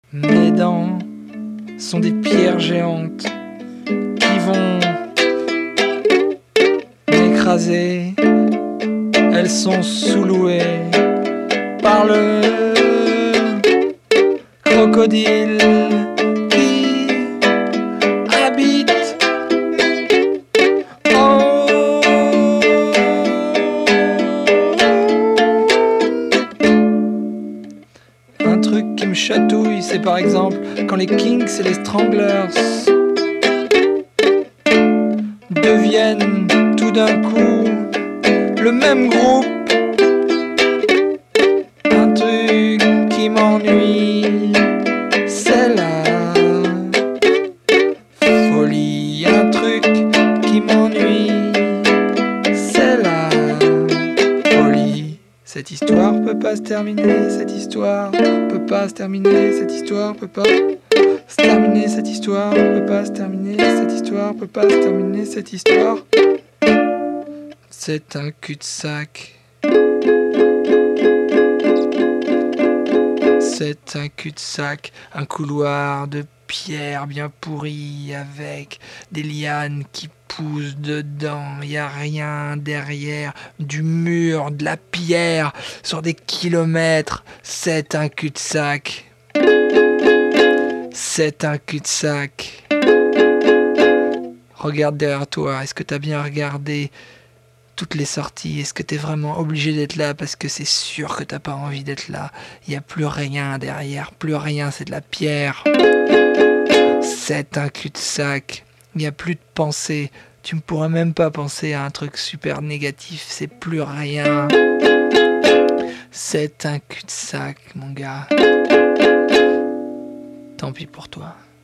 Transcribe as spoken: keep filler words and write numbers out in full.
Mes dents sont des pierres géantes qui vont m'écraser. Elles sont sous-louées par le crocodile qui habite en haut. Un truc qui me chatouille, c'est par exemple quand les Kings et les Stranglers deviennent tout d'un coup le même groupe. Un truc qui m'ennuie, c'est la folie. Un truc qui m'ennuie, c'est la folie. Cette histoire peut pas se terminer, cette histoire peut pas se terminer, cette histoire peut pas se terminer, cette histoire peut pas se terminer, cette histoire peut pas se terminer, cette histoire. C'est un cul-de-sac. C'est un cul-de-sac, un couloir de pierre bien pourri avec des lianes qui poussent dedans. Y a rien derrière, du mur, de la pierre sur des kilomètres. C'est un cul-de-sac. C'est un cul-de-sac. Regarde derrière toi, est-ce que t'as bien regardé toutes les sorties? Est-ce que t'es vraiment obligé d'être là parce que c'est sûr que t'as pas envie d'être là? Il n'y a plus rien derrière, plus rien, c'est de la pierre. C'est un cul-de-sac. Il n'y a plus de pensée. Tu ne pourrais même pas penser à un truc super négatif, c'est plus rien. C'est un cul-de-sac, mon gars. Tant pis pour toi.